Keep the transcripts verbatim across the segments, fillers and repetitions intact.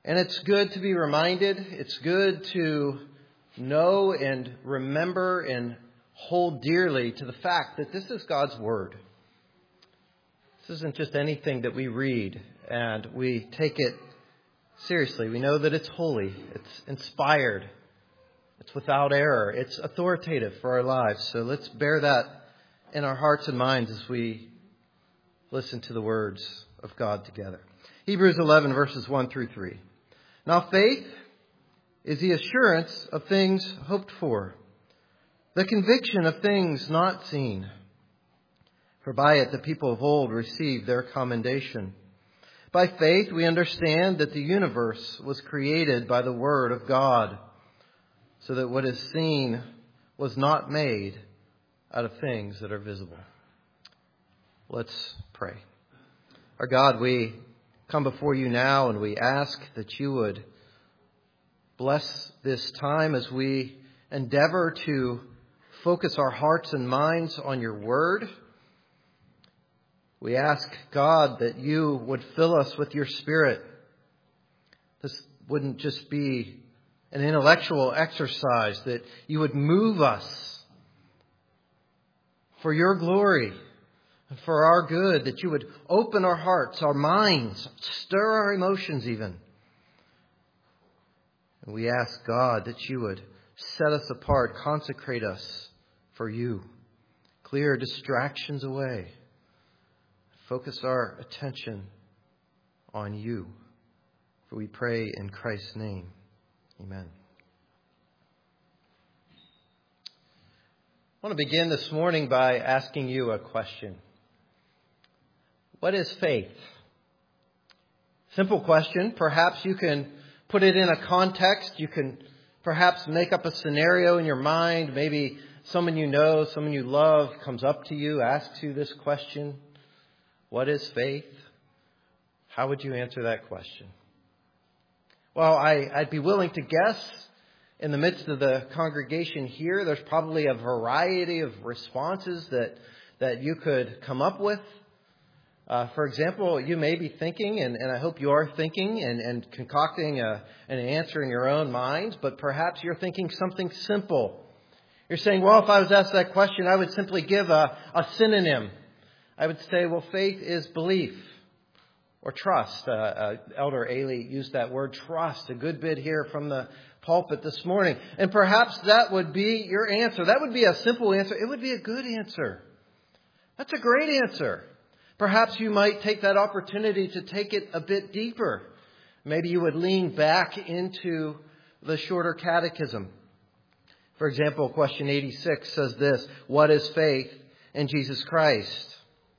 And it's good to be reminded. It's good to know and remember and hold dearly to the fact that this is God's Word. This isn't just anything that we read and we take it seriously. We know that it's holy, it's inspired, it's without error, it's authoritative for our lives. So let's bear that in our hearts and minds as we listen to the words of God together. Hebrews eleven, verses one through three. Now faith is the assurance of things hoped for, the conviction of things not seen. For by it the people of old received their commendation. By faith we understand that the universe was created by the Word of God, so that what is seen was not made out of things that are visible. Let's pray. Our God, we come before you now and we ask that you would bless this time as we endeavor to focus our hearts and minds on your Word. We ask, God, that you would fill us with your Spirit. This wouldn't just be an intellectual exercise, that you would move us for your glory and for our good, that you would open our hearts, our minds, stir our emotions even. And we ask, God, that you would set us apart, consecrate us for you, clear distractions away. Focus our attention on you. For we pray in Christ's name. Amen. I want to begin this morning by asking you a question. What is faith? Simple question. Perhaps you can put it in a context. You can perhaps make up a scenario in your mind. Maybe someone you know, someone you love comes up to you, asks you this question. What is faith? How would you answer that question? Well, I, I'd be willing to guess in the midst of the congregation here, there's probably a variety of responses that, that you could come up with. Uh, for example, you may be thinking, and, and I hope you are thinking and, and concocting a, an answer in your own minds, but perhaps you're thinking something simple. You're saying, well, if I was asked that question, I would simply give a, a synonym. I would say, well, faith is belief or trust. Uh, uh, Elder Ailey used that word trust a good bit here from the pulpit this morning. And perhaps that would be your answer. That would be a simple answer. It would be a good answer. That's a great answer. Perhaps you might take that opportunity to take it a bit deeper. Maybe you would lean back into the shorter catechism. For example, question eighty-six says this: what is faith in Jesus Christ?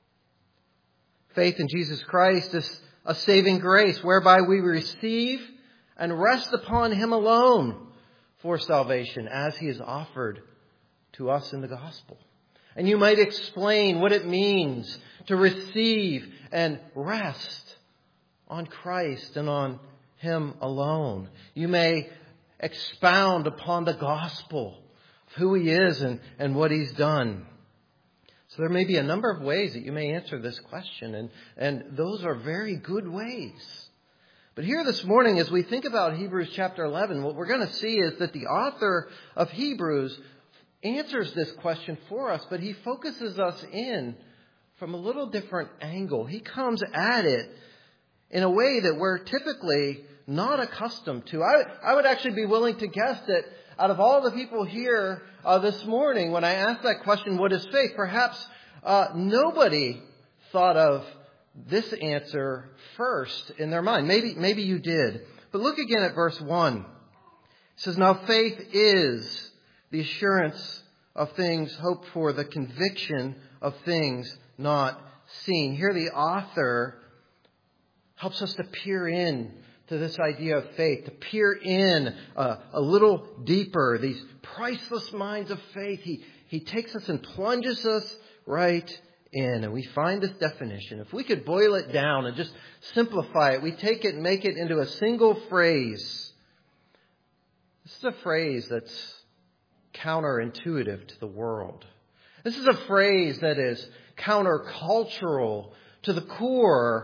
Faith in Jesus Christ is a saving grace whereby we receive and rest upon Him alone for salvation as He is offered to us in the gospel. And you might explain what it means to receive and rest on Christ and on Him alone. You may expound upon the gospel of who He is and, and what He's done. So there may be a number of ways that you may answer this question, and, and those are very good ways. But here this morning, as we think about Hebrews chapter eleven, what we're going to see is that the author of Hebrews answers this question for us, but he focuses us in from a little different angle. He comes at it in a way that we're typically not accustomed to. I, I would actually be willing to guess that out of all the people here uh, this morning, when I asked that question, what is faith? Perhaps uh, nobody thought of this answer first in their mind. Maybe, maybe you did. But look again at verse one. It says, now faith is the assurance of things hoped for, the conviction of things not seen. Here the author helps us to peer in to this idea of faith, to peer in uh, a little deeper, these priceless minds of faith. He, he takes us and plunges us right in, and we find this definition. If we could boil it down and just simplify it, we take it and make it into a single phrase. This is a phrase that's counterintuitive to the world. This is a phrase that is countercultural to the core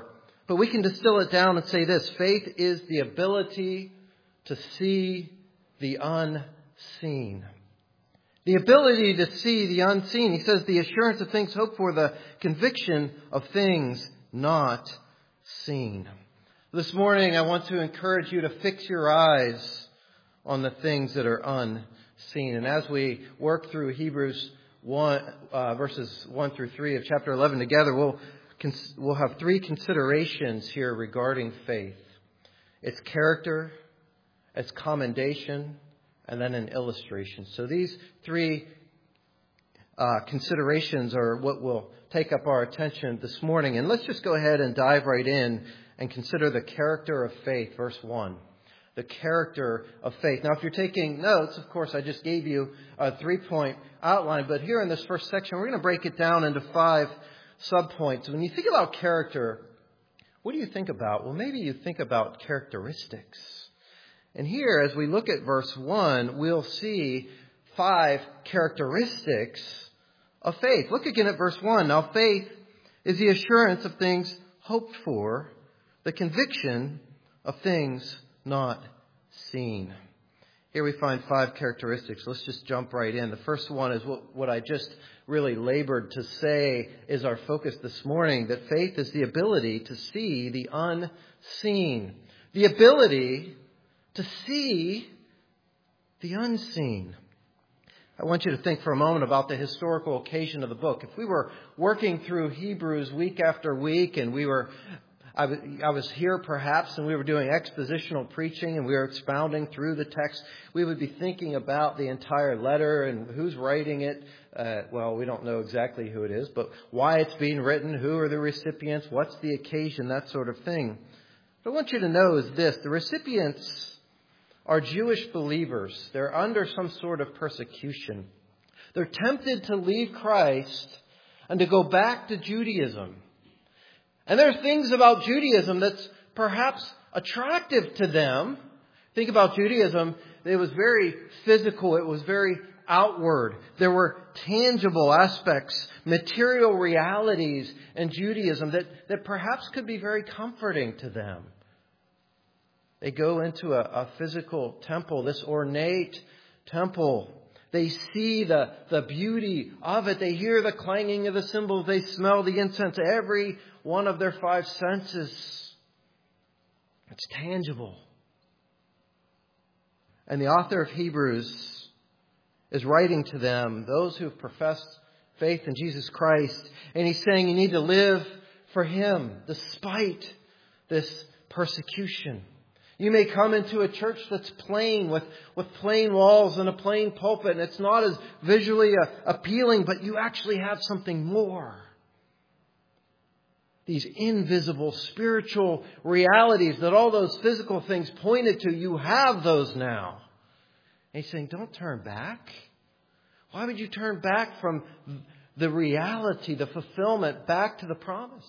But we can distill it down and say this: faith is the ability to see the unseen. The ability to see the unseen. He says the assurance of things hoped for, the conviction of things not seen. This morning I want to encourage you to fix your eyes on the things that are unseen. And as we work through Hebrews one, uh, verses one through three of chapter eleven together, we'll, cons- we'll have three considerations here regarding faith. Its character, its commendation, and then an illustration. So these three uh, considerations are what will take up our attention this morning. And let's just go ahead and dive right in and consider the character of faith, verse one. The character of faith. Now, if you're taking notes, of course, I just gave you a three-point outline. But here in this first section, we're going to break it down into five subpoints. When you think about character, what do you think about? Well, maybe you think about characteristics. And here, as we look at verse one, we'll see five characteristics of faith. Look again at verse one. Now, faith is the assurance of things hoped for, the conviction of things not seen. Here we find five characteristics. Let's just jump right in. The first one is what, what I just really labored to say is our focus this morning, that faith is the ability to see the unseen. The ability to see the unseen. I want you to think for a moment about the historical occasion of the book. If we were working through Hebrews week after week, and we were, I was, I was here perhaps, and we were doing expositional preaching, and we were expounding through the text, we would be thinking about the entire letter and who's writing it. Uh, well, we don't know exactly who it is, but why it's being written, who are the recipients, what's the occasion, that sort of thing. What I want you to know is this: the recipients are Jewish believers. They're under some sort of persecution. They're tempted to leave Christ and to go back to Judaism. And there are things about Judaism that's perhaps attractive to them. Think about Judaism. It was very physical. It was very outward. There were tangible aspects, material realities in Judaism that, that perhaps could be very comforting to them. They go into a, a physical temple, this ornate temple. They see the, the beauty of it. They hear the clanging of the cymbals. They smell the incense. Every one of their five senses. It's tangible. And the author of Hebrews is writing to them, those who have professed faith in Jesus Christ. And he's saying you need to live for Him despite this persecution. You may come into a church that's plain, with, with plain walls and a plain pulpit, and it's not as visually uh, appealing, but you actually have something more. These invisible spiritual realities that all those physical things pointed to, you have those now. And he's saying, don't turn back. Why would you turn back from the reality, the fulfillment, back to the promise?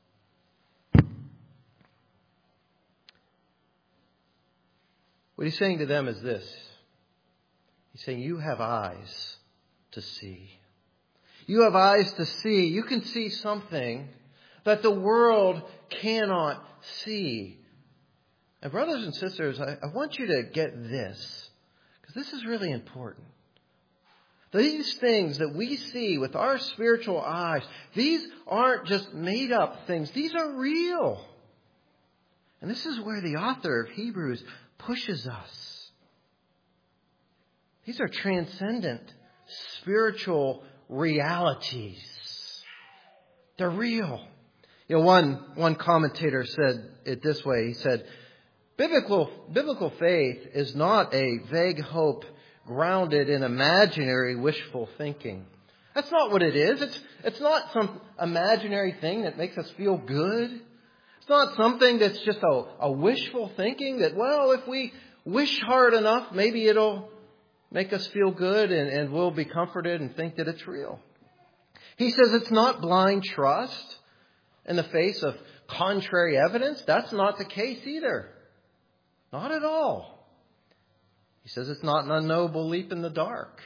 What he's saying to them is this. He's saying, you have eyes to see. You have eyes to see. You can see something that the world cannot see. And brothers and sisters, I, I want you to get this, because this is really important. These things that we see with our spiritual eyes, these aren't just made up things. These are real. And this is where the author of Hebrews pushes us. These are transcendent spiritual realities. They're real. You know, one, one commentator said it this way. He said, biblical, biblical faith is not a vague hope grounded in imaginary wishful thinking. That's not what it is. It's, it's not some imaginary thing that makes us feel good. It's not something that's just a, a wishful thinking that, well, if we wish hard enough, maybe it'll make us feel good and, and we'll be comforted and think that it's real. He says it's not blind trust in the face of contrary evidence. That's not the case either. Not at all. He says it's not an unknowable leap in the dark.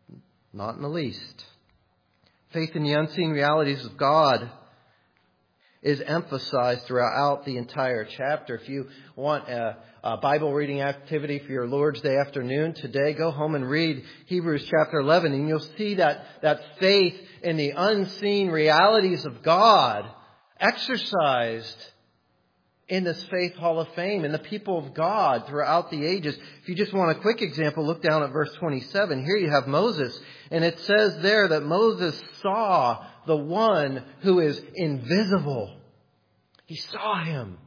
Not in the least. Faith in the unseen realities of God is emphasized throughout the entire chapter. If you want a, a Bible reading activity for your Lord's Day afternoon today, go home and read Hebrews chapter eleven, and you'll see that, that faith in the unseen realities of God exercised in this Faith Hall of Fame, in the people of God throughout the ages. If you just want a quick example, look down at verse twenty-seven. Here you have Moses, and it says there that Moses saw the one who is invisible. He saw him.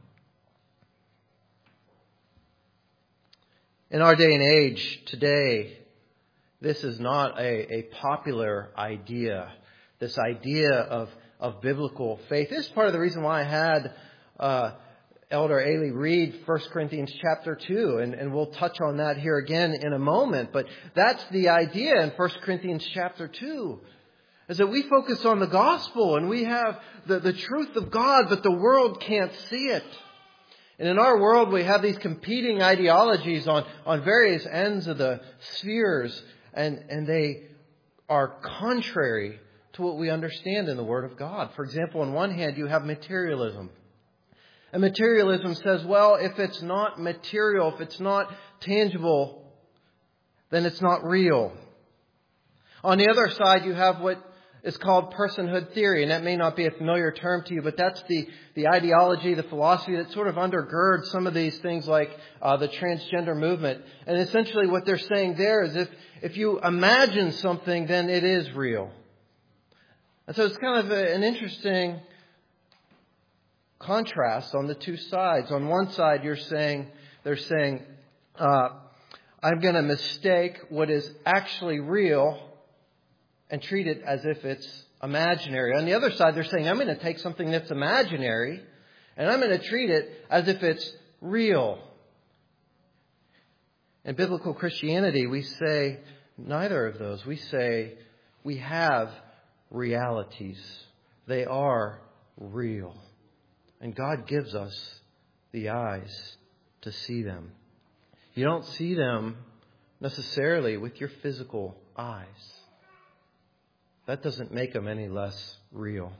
In our day and age today, this is not a, a popular idea. This idea of, of biblical faith. This is part of the reason why I had uh, Elder Ailey read First Corinthians chapter two, and, and we'll touch on that here again in a moment. But that's the idea in First Corinthians chapter two. Is that we focus on the gospel and we have the, the truth of God, but the world can't see it. And in our world, we have these competing ideologies on, on various ends of the spheres, and, and they are contrary to what we understand in the Word of God. For example, on one hand, you have materialism. And materialism says, well, if it's not material, if it's not tangible, then it's not real. On the other side, you have what is called personhood theory, and that may not be a familiar term to you, but that's the, the ideology, the philosophy that sort of undergirds some of these things like uh, the transgender movement. And essentially what they're saying there is if, if you imagine something, then it is real. And so it's kind of a, an interesting contrast on the two sides. On one side, you're saying, they're saying, uh, I'm going to mistake what is actually real and treat it as if it's imaginary. On the other side, they're saying, I'm going to take something that's imaginary and I'm going to treat it as if it's real. In biblical Christianity, we say neither of those. We say we have realities. They are real. And God gives us the eyes to see them. You don't see them necessarily with your physical eyes. That doesn't make them any less real.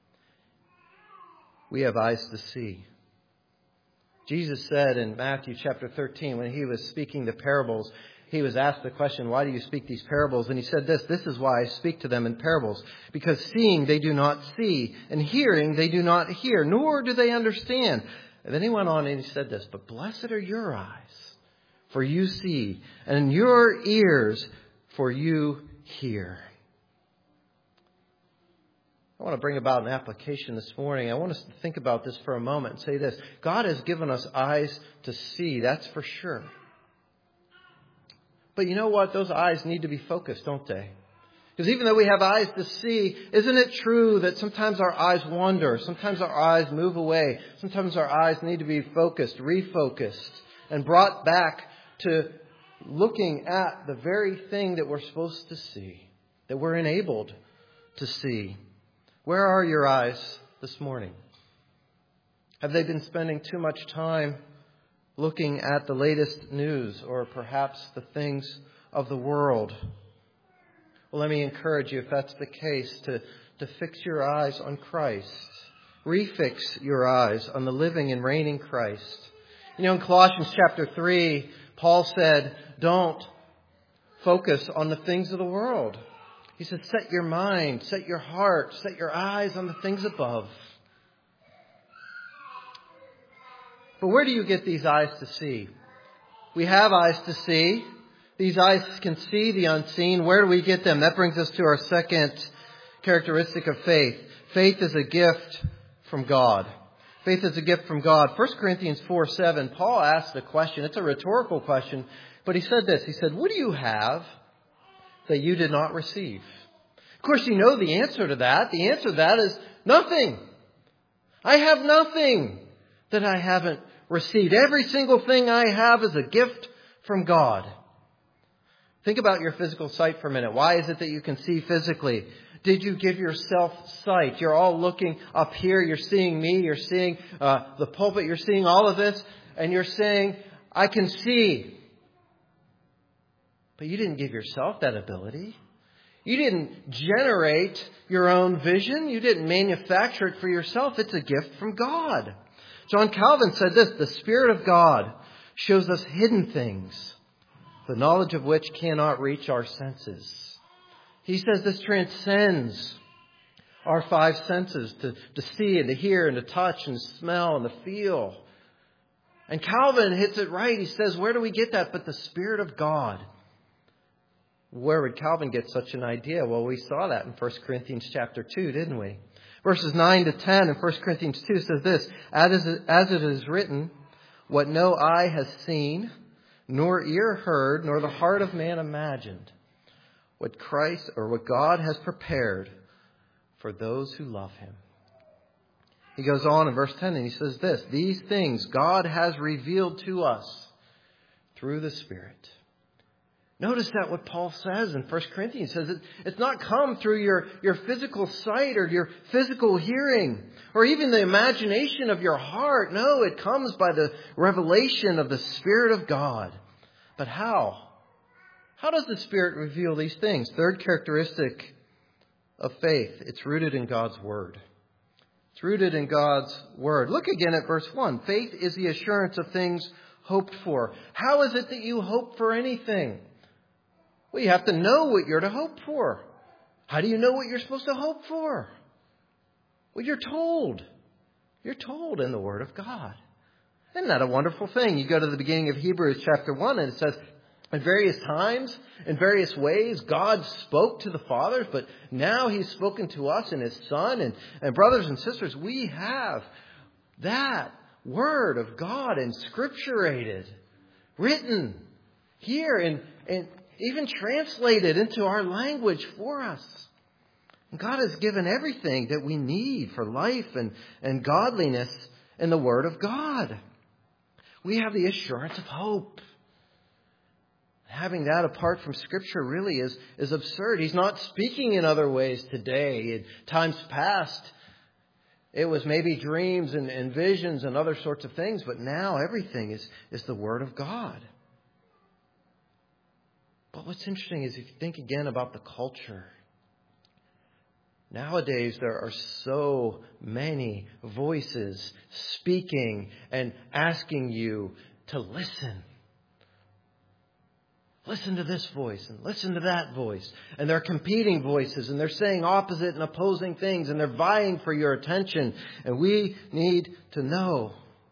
We have eyes to see. Jesus said in Matthew chapter thirteen, when He was speaking the parables, He was asked the question, why do you speak these parables? And He said this, this is why I speak to them in parables. Because seeing they do not see, and hearing they do not hear, nor do they understand. And then He went on and He said this, but blessed are your eyes, for you see, and your ears, for you hear. I want to bring about an application this morning. I want us to think about this for a moment and say this. God has given us eyes to see, that's for sure. But you know what? Those eyes need to be focused, don't they? Because even though we have eyes to see, isn't it true that sometimes our eyes wander? Sometimes our eyes move away. Sometimes our eyes need to be focused, refocused, and brought back to looking at the very thing that we're supposed to see, that we're enabled to see. Where are your eyes this morning? Have they been spending too much time looking at the latest news or perhaps the things of the world? Well, let me encourage you, if that's the case, to, to fix your eyes on Christ. Refix your eyes on the living and reigning Christ. You know, in Colossians chapter three, Paul said, don't focus on the things of the world. He said, set your mind, set your heart, set your eyes on the things above. But where do you get these eyes to see? We have eyes to see. These eyes can see the unseen. Where do we get them? That brings us to our second characteristic of faith. Faith is a gift from God. Faith is a gift from God. First Corinthians four seven, Paul asked a question. It's a rhetorical question. But he said this. He said, what do you have that you did not receive? Of course, you know the answer to that. The answer to that is nothing. I have nothing that I haven't received. Every single thing I have is a gift from God. Think about your physical sight for a minute. Why is it that you can see physically? Did you give yourself sight? You're all looking up here. You're seeing me. You're seeing uh, the pulpit. You're seeing all of this. And you're saying, I can see. But you didn't give yourself that ability. You didn't generate your own vision. You didn't manufacture it for yourself. It's a gift from God. John Calvin said this, the Spirit of God shows us hidden things, the knowledge of which cannot reach our senses. He says this transcends our five senses, to, to see and to hear and to touch and smell and to feel. And Calvin hits it right. He says, where do we get that but the Spirit of God? Where would Calvin get such an idea? Well, we saw that in First Corinthians chapter two, didn't we? Verses nine to ten in First Corinthians two says this, as it is written, what no eye has seen, nor ear heard, nor the heart of man imagined, what Christ or what God has prepared for those who love Him. He goes on in verse ten and he says this, these things God has revealed to us through the Spirit. Notice that what Paul says in First Corinthians. He says it, it's not come through your, your physical sight or your physical hearing or even the imagination of your heart. No, it comes by the revelation of the Spirit of God. But how? How does the Spirit reveal these things? Third characteristic of faith, it's rooted in God's Word. It's rooted in God's Word. Look again at verse one. Faith is the assurance of things hoped for. How is it that you hope for anything? Well, you have to know what you're to hope for. How do you know what you're supposed to hope for? Well, you're told. You're told in the Word of God. Isn't that a wonderful thing? You go to the beginning of Hebrews chapter one and it says, in various times, in various ways, God spoke to the fathers, but now He's spoken to us in His Son. And, and brothers and sisters, we have that Word of God inscripturated, written here and, and even translated into our language for us. And God has given everything that we need for life and, and godliness in the Word of God. We have the assurance of hope. Having that apart from Scripture really is, is absurd. He's not speaking in other ways today. In times past, it was maybe dreams and, and visions and other sorts of things, but now everything is, is the Word of God. But what's interesting is if you think again about the culture. Nowadays there are so many voices speaking and asking you to listen. Listen to this voice and listen to that voice. And they're competing voices and they're saying opposite and opposing things and they're vying for your attention. And we need to know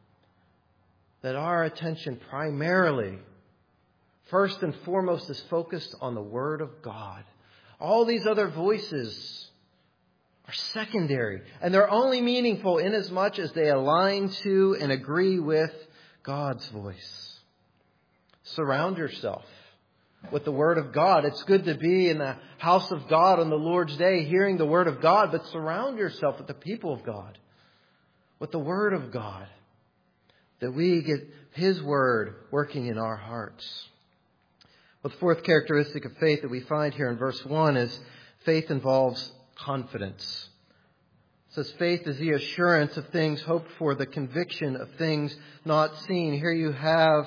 that our attention primarily, first and foremost, is focused on the Word of God. All these other voices are secondary. And they're only meaningful inasmuch as they align to and agree with God's voice. Surround yourself with the Word of God. It's good to be in the house of God on the Lord's Day hearing the Word of God, but surround yourself with the people of God, with the Word of God, that we get His Word working in our hearts. Well, the fourth characteristic of faith that we find here in verse one is faith involves confidence. It says faith is the assurance of things hoped for, the conviction of things not seen. Here you have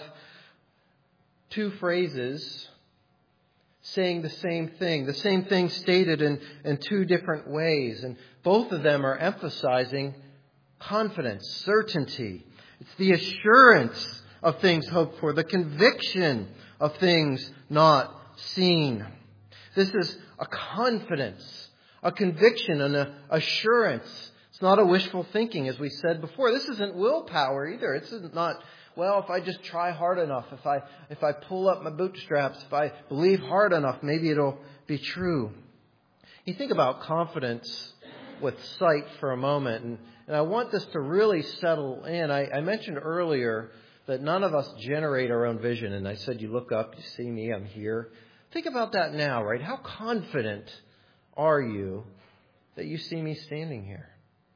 two phrases saying the same thing, the same thing stated in, in two different ways. And both of them are emphasizing confidence, certainty. It's the assurance of things hoped for, the conviction of things not seen. This is a confidence, a conviction, and an assurance. It's not a wishful thinking, as we said before. This isn't willpower either. It's not, well, if I just try hard enough, if I if I pull up my bootstraps, if I believe hard enough, maybe it'll be true. You think about confidence with sight for a moment, and, and I want this to really settle in. I, I mentioned earlier that none of us generate our own vision, and I said, you look up, you see me, I'm here. Think about that now, right? How confident are you that you see me standing here?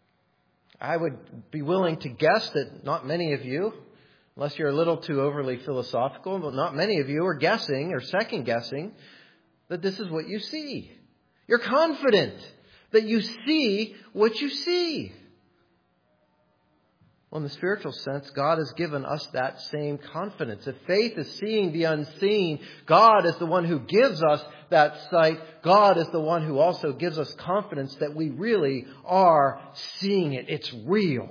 I would be willing to guess that not many of you, unless you're a little too overly philosophical, but not many of you are guessing or second guessing that this is what you see. You're confident that you see what you see. Well, in the spiritual sense, God has given us that same confidence. If faith is seeing the unseen, God is the one who gives us that sight. God is the one who also gives us confidence that we really are seeing it. It's real.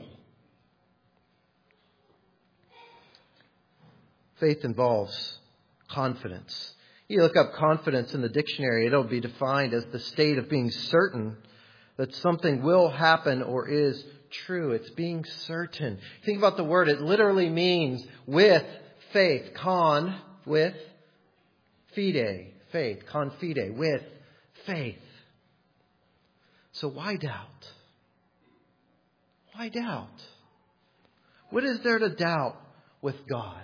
Faith involves confidence. You look up confidence in the dictionary, it'll be defined as the state of being certain that something will happen or is true. It's being certain. Think about the word. It literally means with faith. Con, with fide. Faith. Confide. With faith. So why doubt? Why doubt? What is there to doubt with God?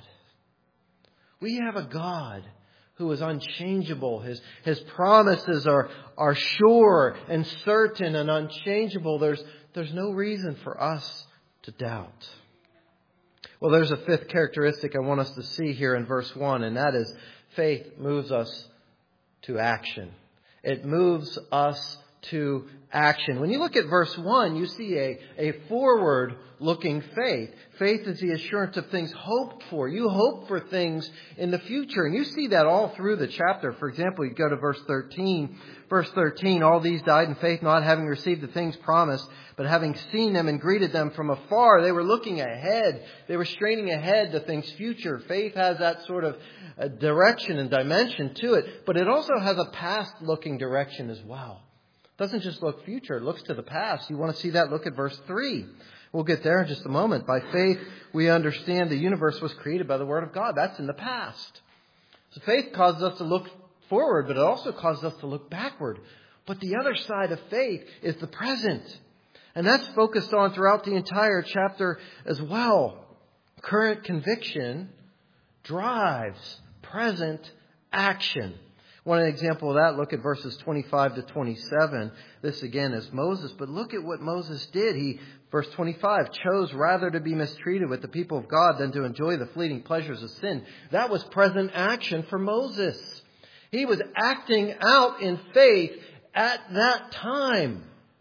We have a God who is unchangeable. His, his promises are, are sure and certain and unchangeable. There's, there's no reason for us to doubt. Well, there's a fifth characteristic I want us to see here in verse one, and that is faith moves us to action. It moves us to action. When you look at verse one, you see a, a forward-looking faith. Faith is the assurance of things hoped for. You hope for things in the future. And you see that all through the chapter. For example, you go to verse thirteen. Verse thirteen, all these died in faith, not having received the things promised, but having seen them and greeted them from afar. They were looking ahead. They were straining ahead to things future. Faith has that sort of direction and dimension to it. But it also has a past-looking direction as well. It doesn't just look future, it looks to the past. You want to see that? Look at verse three. We'll get there in just a moment. By faith, we understand the universe was created by the Word of God. That's in the past. So faith causes us to look forward, but it also causes us to look backward. But the other side of faith is the present. And that's focused on throughout the entire chapter as well. Current conviction drives present action. One example of that, look at verses twenty-five to twenty-seven. This again is Moses. But look at what Moses did. He, verse twenty-five, chose rather to be mistreated with the people of God than to enjoy the fleeting pleasures of sin. That was present action for Moses. He was acting out in faith at that time.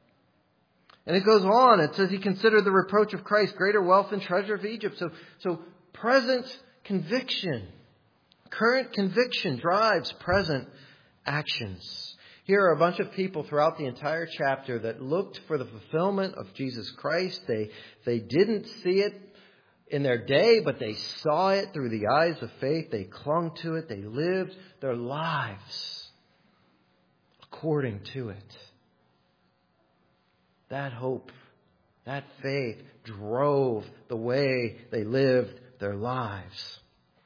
And it goes on. It says he considered the reproach of Christ greater wealth than treasure of Egypt. So, so present conviction. Current conviction drives present actions. Here are a bunch of people throughout the entire chapter that looked for the fulfillment of Jesus Christ. They, they didn't see it in their day, but they saw it through the eyes of faith. They clung to it. They lived their lives according to it. That hope, that faith drove the way they lived their lives.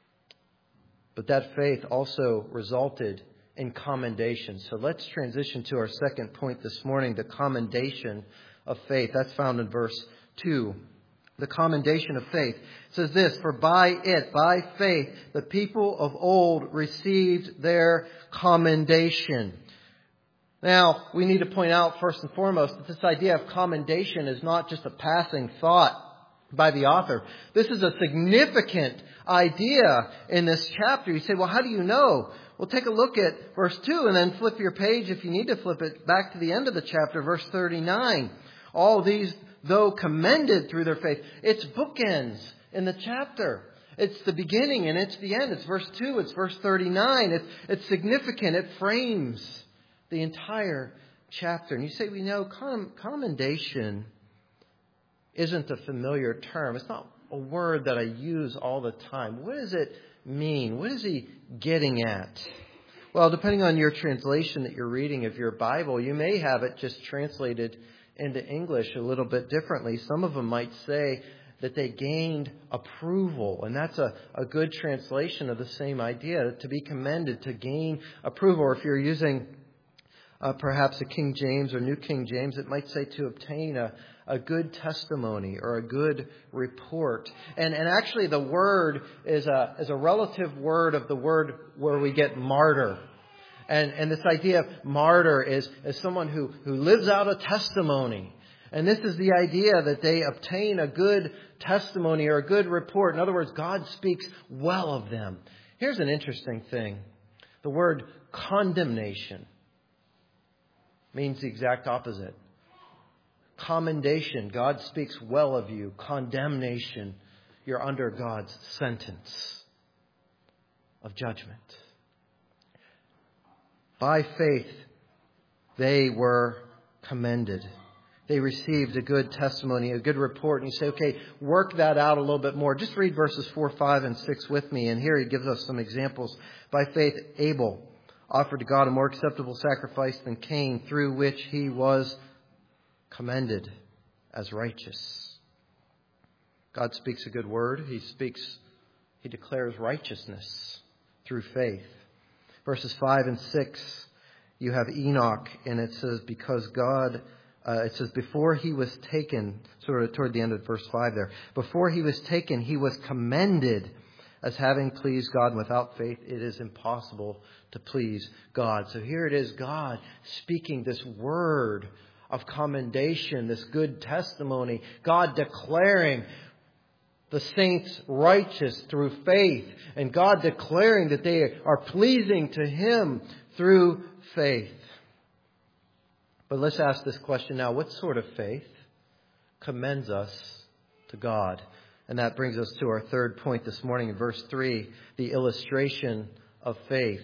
But that faith also resulted in commendation. So let's transition to our second point this morning, the commendation of faith. That's found in verse two. The commendation of faith. It says this, for by it, by faith, the people of old received their commendation. Now, we need to point out first and foremost that this idea of commendation is not just a passing thought by the author. This is a significant idea in this chapter. You say, well, how do you know? Well, take a look at verse two and then flip your page if you need to flip it back to the end of the chapter, verse thirty-nine. All these, though commended through their faith. It's bookends in the chapter. It's the beginning and it's the end. It's verse two, it's verse thirty-nine. It's, it's significant. It frames the entire chapter. And you say, we know com- commendation isn't a familiar term. It's not a word that I use all the time. What does it mean? What is he getting at? Well, depending on your translation that you're reading of your Bible, you may have it just translated into English a little bit differently. Some of them might say that they gained approval. And that's a, a good translation of the same idea, to be commended, to gain approval. Or if you're using uh, perhaps a King James or New King James, it might say to obtain a a good testimony or a good report. And and actually the word is a is a relative word of the word where we get martyr. And and this idea of martyr is, is someone who, who lives out a testimony. And this is the idea that they obtain a good testimony or a good report. In other words, God speaks well of them. Here's an interesting thing. The word condemnation means the exact opposite. Commendation, God speaks well of you. Condemnation, you're under God's sentence of judgment. By faith, they were commended. They received a good testimony, a good report. And you say, okay, work that out a little bit more. Just read verses four, five, and six with me. And here he gives us some examples. By faith, Abel offered to God a more acceptable sacrifice than Cain, through which he was commended as righteous. God speaks a good word. He speaks, he declares righteousness through faith. Verses five and six, you have Enoch, and it says, because God... Uh, it says, before he was taken, sort of toward the end of verse five there, before he was taken, he was commended as having pleased God. And without faith, it is impossible to please God. So here it is, God speaking this word of commendation, this good testimony, God declaring the saints righteous through faith, and God declaring that they are pleasing to Him through faith. But let's ask this question now. What sort of faith commends us to God? And that brings us to our third point this morning in verse three, the illustration of faith.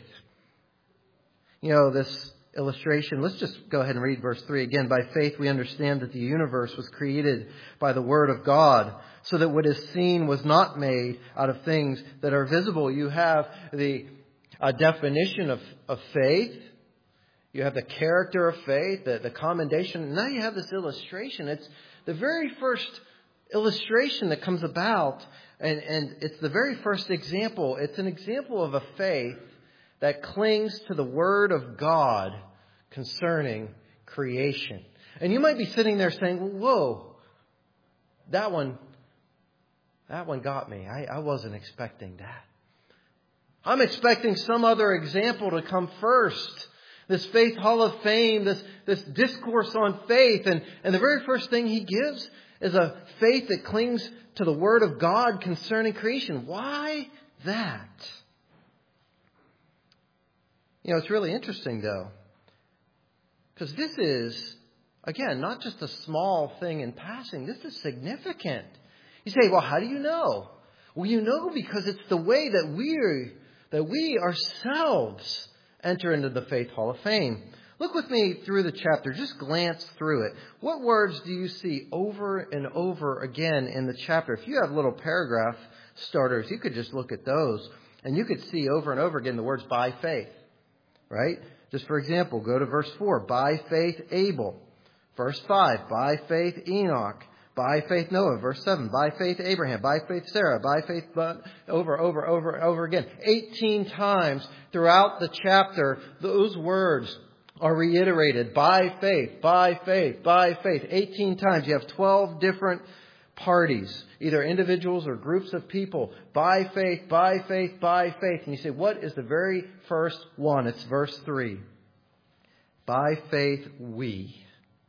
You know, this illustration, let's just go ahead and read verse three again. By faith we understand that the universe was created by the Word of God, so that what is seen was not made out of things that are visible. You have the uh, definition of, of faith. You have the character of faith, the, the commendation. Now you have this illustration. It's the very first illustration that comes about. And, and it's the very first example. It's an example of a faith that clings to the Word of God concerning creation. And you might be sitting there saying, whoa, that one, that one got me. I, I wasn't expecting that. I'm expecting some other example to come first. This Faith Hall of Fame, this, this discourse on faith. And, and the very first thing he gives is a faith that clings to the Word of God concerning creation. Why that? You know, it's really interesting, though. Because this is, again, not just a small thing in passing. This is significant. You say, well, how do you know? Well, you know because it's the way that we, that we ourselves enter into the Faith Hall of Fame. Look with me through the chapter. Just glance through it. What words do you see over and over again in the chapter? If you have little paragraph starters, you could just look at those. And you could see over and over again the words by faith. Right? Just for example, go to verse four. By faith Abel. Verse five. By faith Enoch. By faith Noah. Verse seven. By faith Abraham. By faith Sarah. By faith over, over, over, over again. eighteen times throughout the chapter, those words are reiterated. By faith, by faith, by faith. eighteen times. You have twelve different parties, either individuals or groups of people. By faith, by faith, by faith. And you say, what is the very first one? It's verse three. By faith we.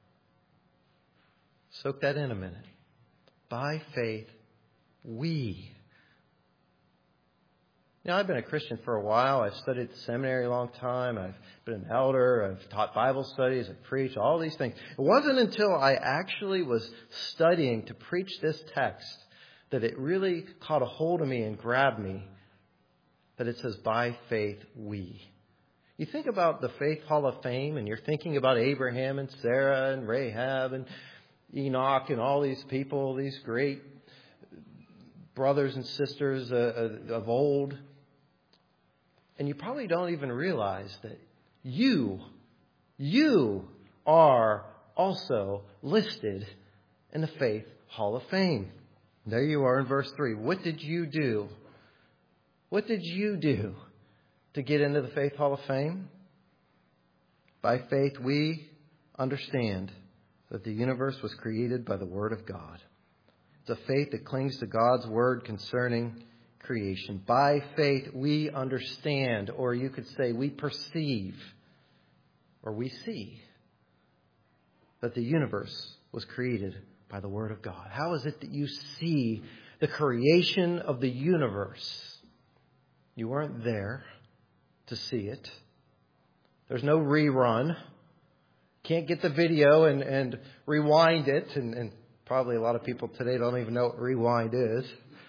Soak that in a minute. By faith, we. Now, I've been a Christian for a while. I've studied at the seminary a long time. I've been an elder. I've taught Bible studies. I've preached, all these things. It wasn't until I actually was studying to preach this text that it really caught a hold of me and grabbed me, that it says, by faith, we. You think about the Faith Hall of Fame, and you're thinking about Abraham and Sarah and Rahab and Enoch and all these people, these great brothers and sisters uh, of old. And you probably don't even realize that you, you are also listed in the Faith Hall of Fame. There you are in verse three. What did you do? What did you do to get into the Faith Hall of Fame? By faith, we understand that the universe was created by the Word of God. It's a faith that clings to God's Word concerning creation. By faith, we understand, or you could say we perceive, or we see, that the universe was created by the Word of God. How is it that you see the creation of the universe? You weren't there to see it. There's no rerun. can't get the video and, and rewind it. And, and probably a lot of people today don't even know what rewind is.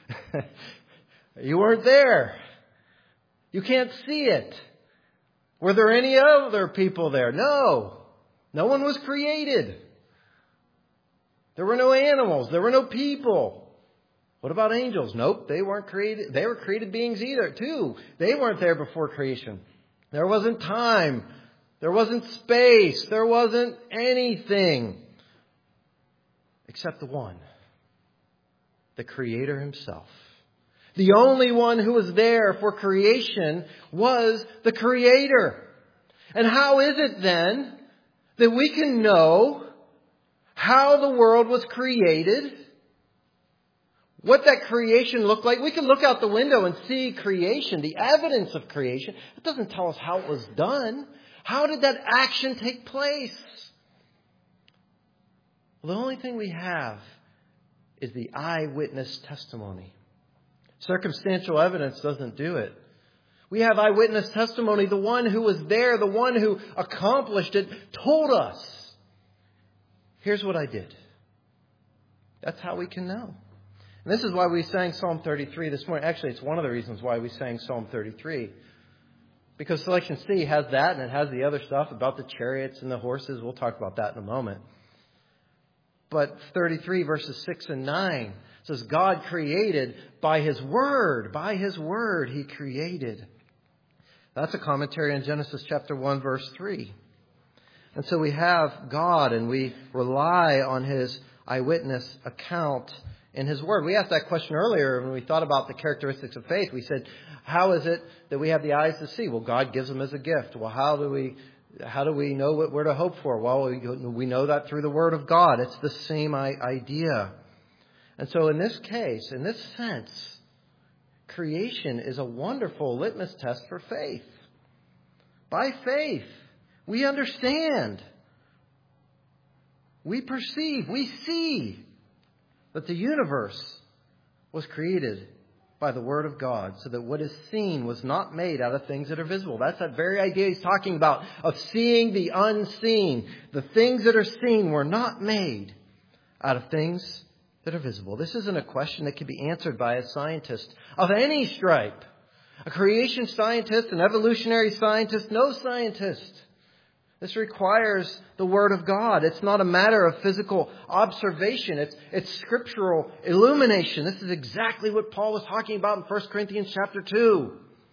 You weren't there. You can't see it. Were there any other people there? No. No one was created. There were no animals. There were no people. What about angels? Nope, they weren't created. They were created beings either, too. They weren't there before creation. There wasn't time. There wasn't space. There wasn't anything except the one, the Creator Himself. The only one who was there for creation was the Creator. And how is it then that we can know how the world was created? What that creation looked like? We can look out the window and see creation, the evidence of creation. It doesn't tell us how it was done. How did that action take place? Well, the only thing we have is the eyewitness testimony. Circumstantial evidence doesn't do it. We have eyewitness testimony. The one who was there, the one who accomplished it, told us, here's what I did. That's how we can know. And this is why we sang Psalm thirty-three this morning. Actually, it's one of the reasons why we sang Psalm thirty-three. Because Selection C has that, and it has the other stuff about the chariots and the horses. We'll talk about that in a moment. But thirty-three verses six and nine says God created by His Word. By His Word He created. That's a commentary on Genesis chapter one verse three. And so we have God and we rely on His eyewitness account in His Word. We asked that question earlier when we thought about the characteristics of faith. We said, how is it that we have the eyes to see? Well, God gives them as a gift. Well, how do we how do we know what we're to hope for? Well, we, we know that through the Word of God. It's the same idea. And so in this case, in this sense, creation is a wonderful litmus test for faith. By faith, we understand, we perceive, we see that the universe was created by the Word of God, so that what is seen was not made out of things that are visible. That's that very idea he's talking about, of seeing the unseen. The things that are seen were not made out of things that are visible. This isn't a question that can be answered by a scientist of any stripe. A creation scientist, an evolutionary scientist, no scientist. This requires the Word of God. It's not a matter of physical observation. It's, it's scriptural illumination. This is exactly what Paul was talking about in First Corinthians chapter two.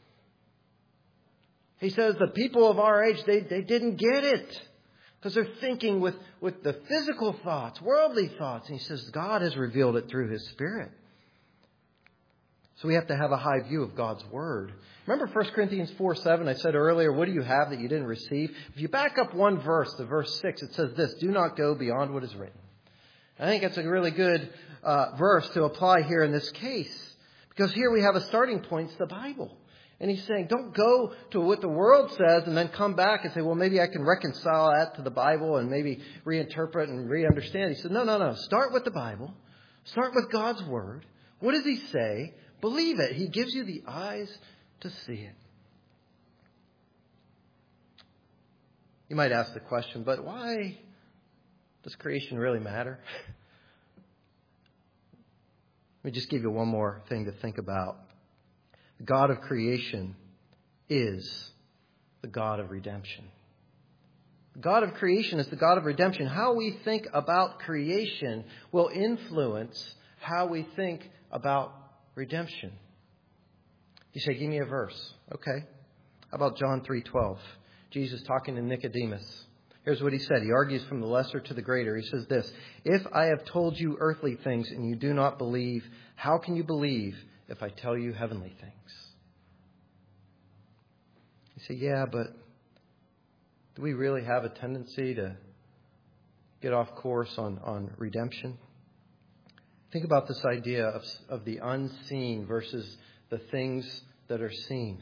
He says the people of our age, they, they didn't get it. Because they're thinking with, with the physical thoughts, worldly thoughts. And he says God has revealed it through His Spirit. So we have to have a high view of God's Word. Remember First Corinthians four seven, I said earlier, what do you have that you didn't receive? If you back up one verse to verse six, it says this, do not go beyond what is written. I think it's a really good uh, verse to apply here in this case. Because here we have a starting point, it's the Bible. And he's saying, don't go to what the world says and then come back and say, well, maybe I can reconcile that to the Bible and maybe reinterpret and re-understand. He said, no, no, no. Start with the Bible. Start with God's Word. What does He say? Believe it. He gives you the eyes to see it. You might ask the question, but why does creation really matter? Let me just give you one more thing to think about. The God of creation is the God of redemption. The God of creation is the God of redemption. How we think about creation will influence how we think about redemption. You say, give me a verse. Okay. How about John three twelve? Jesus talking to Nicodemus. Here's what He said. He argues from the lesser to the greater. He says this, if I have told you earthly things and you do not believe, how can you believe if I tell you heavenly things? You say, yeah, but do we really have a tendency to get off course on, on redemption? Think about this idea of, of the unseen versus the things that are seen.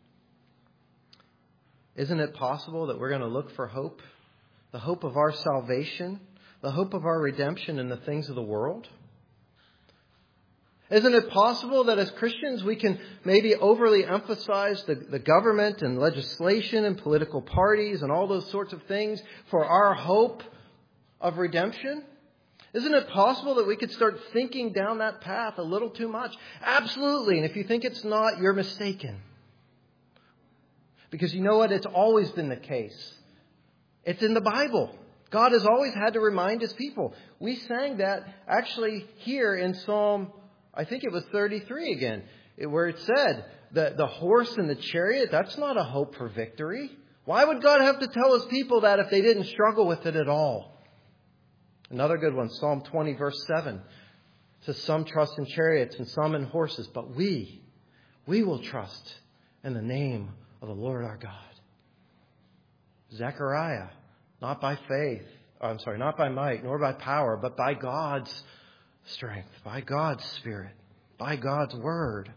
Isn't it possible that we're going to look for hope? The hope of our salvation, the hope of our redemption in the things of the world? Isn't it possible that as Christians we can maybe overly emphasize the, the government and legislation and political parties and all those sorts of things for our hope of redemption? Isn't it possible that we could start thinking down that path a little too much? Absolutely. And if you think it's not, you're mistaken. Because you know what? It's always been the case. It's in the Bible. God has always had to remind His people. We sang that actually here in Psalm, I think it was thirty-three again, where it said, the, the horse and the chariot, that's not a hope for victory. Why would God have to tell His people that if they didn't struggle with it at all? Another good one, Psalm twenty, verse seven. It says, some trust in chariots and some in horses, but we, we will trust in the name of the Lord our God. Zechariah, not by faith, I'm sorry, not by might, nor by power, but by God's strength, by God's Spirit, by God's Word.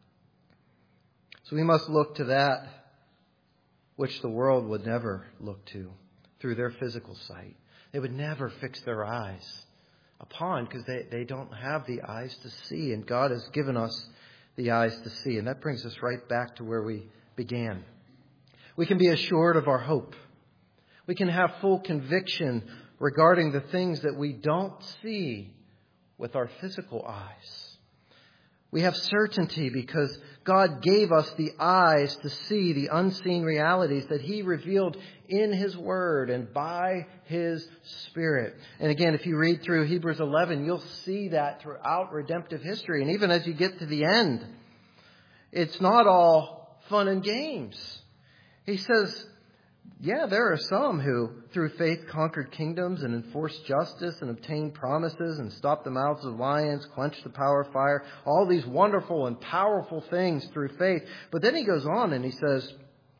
So we must look to that which the world would never look to through their physical sight. They would never fix their eyes upon because they, they don't have the eyes to see. And God has given us the eyes to see. And that brings us right back to where we began. We can be assured of our hope. We can have full conviction regarding the things that we don't see with our physical eyes. We have certainty because God gave us the eyes to see the unseen realities that He revealed in His Word and by His Spirit. And again, if you read through Hebrews eleven, you'll see that throughout redemptive history. And even as you get to the end, it's not all fun and games. He says, yeah, there are some who, through faith, conquered kingdoms and enforced justice and obtained promises and stopped the mouths of lions, quenched the power of fire. All these wonderful and powerful things through faith. But then he goes on and he says,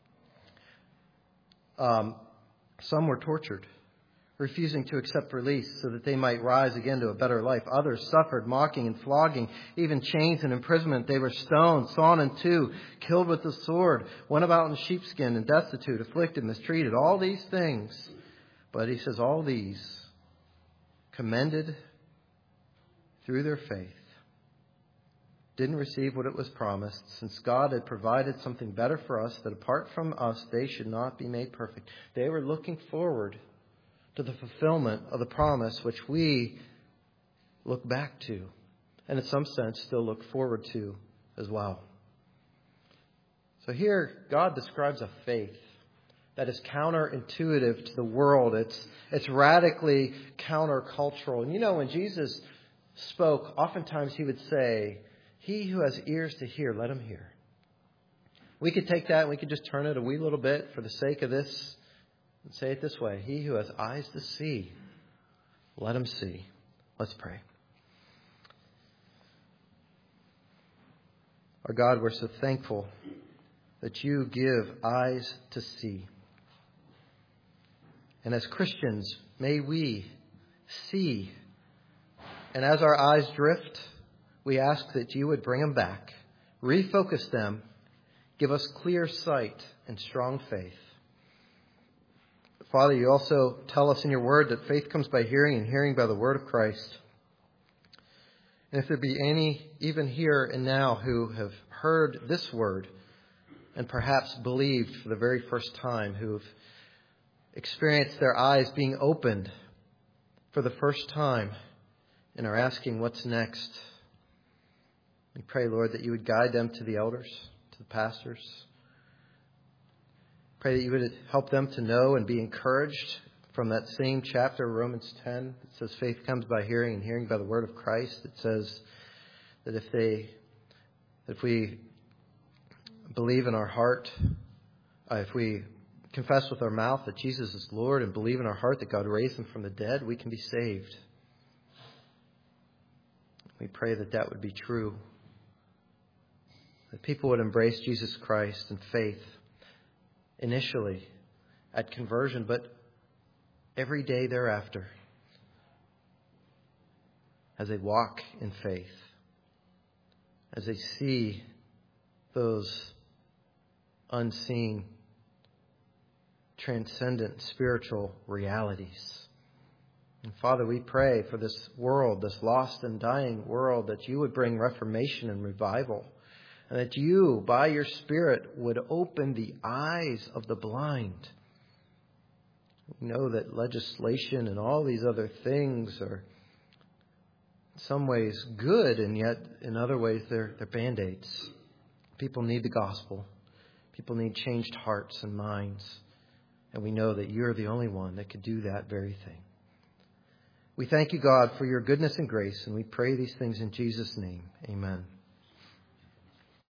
um, some were tortured, refusing to accept release so that they might rise again to a better life. Others suffered mocking and flogging, even chains and imprisonment. They were stoned, sawn in two, killed with the sword, went about in sheepskin and destitute, afflicted, mistreated. All these things. But he says all these commended through their faith didn't receive what it was promised, since God had provided something better for us, that apart from us they should not be made perfect. They were looking forward to the fulfillment of the promise which we look back to, and in some sense still look forward to as well. So here God describes a faith that is counterintuitive to the world. It's, it's radically countercultural. And you know, when Jesus spoke, oftentimes He would say, he who has ears to hear, let him hear. We could take that and we could just turn it a wee little bit for the sake of this and say it this way. He who has eyes to see, let him see. Let's pray. Our God, we're so thankful that you give eyes to see. And as Christians, may we see. And as our eyes drift, we ask that you would bring them back, refocus them, give us clear sight and strong faith. Father, you also tell us in your word that faith comes by hearing and hearing by the word of Christ. And if there be any, even here and now, who have heard this word and perhaps believed for the very first time, who have experienced their eyes being opened for the first time and are asking what's next, we pray, Lord, that you would guide them to the elders, to the pastors. Pray that you would help them to know and be encouraged from that same chapter, Romans ten. It says faith comes by hearing and hearing by the word of Christ. It says that if they, if we believe in our heart, uh, if we confess with our mouth that Jesus is Lord and believe in our heart that God raised him from the dead, we can be saved. We pray that that would be true. That people would embrace Jesus Christ in faith initially at conversion, but every day thereafter as they walk in faith, as they see those unseen, transcendent spiritual realities, And Father, we pray for this world, this lost and dying world, that you would bring reformation and revival, and that you, by your Spirit, would open the eyes of the blind. We know that legislation and all these other things are in some ways good, and yet in other ways they're, they're Band-Aids. People need the gospel. People need changed hearts and minds. And we know that you're the only one that could do that very thing. We thank you, God, for your goodness and grace, and we pray these things in Jesus' name. Amen.